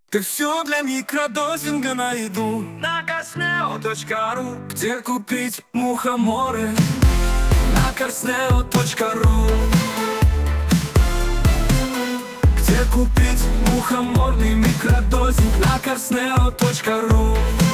Ты все для микродозинга найду на carsneo.ru, где купить мухоморы на carsneo.ru, где купить мухоморный микродозинг на carsneo.ru,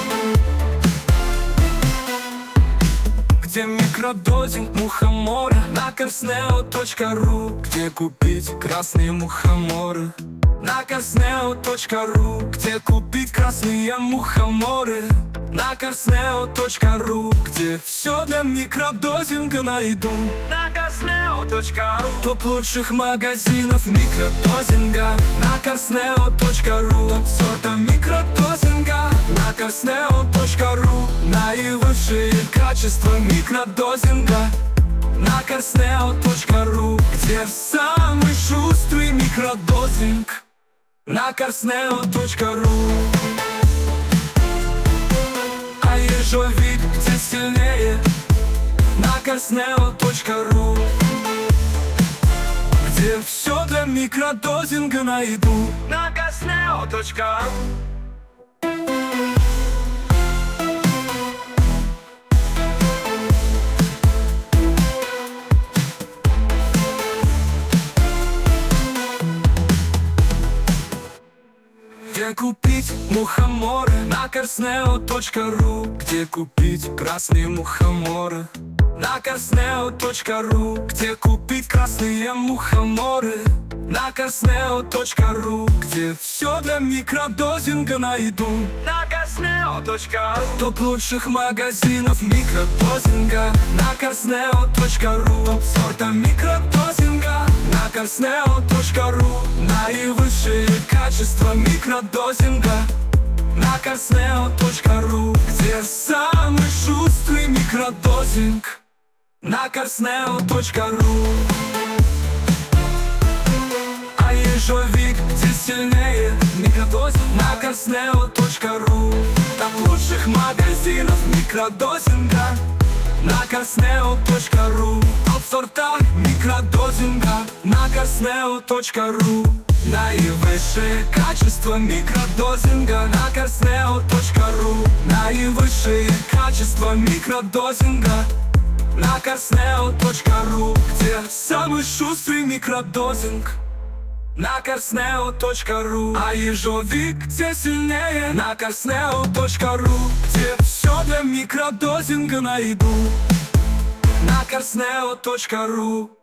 где микродозинг мухомора на carsneo.ru, где купить красные мухоморы на carsneo.ru, где купить красные мухоморы на carsneo.ru, где все для микродозинга найду на carsneo.ru, топ лучших магазинов микродозинга на carsneo.ru, топ сорта микродозинга на carsneo.ru, наивысшее качество микродозинга на carsneo.ru, где самый шустрый микродозинг на carsneo.ru. А ежовик где сильнее на carsneo.ru, где все для микродозинга найду на carsneo.ru. Где купить мухоморы на carsneo.ru, где купить красные мухоморы на carsneo.ru, где купить красные мухоморы на carsneo.ru, где все для микродозинга найду на carsneo.ru, топ лучших магазинов микродозинга на carsneo.ru, топ сорта микродозинга на carsneo.ru, наивысшее качество микродозинга на carsneo.ru, где самый шустрый микродозинг на carsneo.ru. А ежовик где сильнее микродозинг на carsneo.ru, топ лучших магазинов микродозинга на carsneo.ru, топ сорта микродозинга на carsneo.ru, наивысшее качество микродозинга на carsneo.ru, наивысшее качество микродозинга на carsneo.ru, где самый шустрый микродозинг на carsneo.ru. А ежовик где сильнее на carsneo.ru, где все для микродозинга найду на carsneo.ru.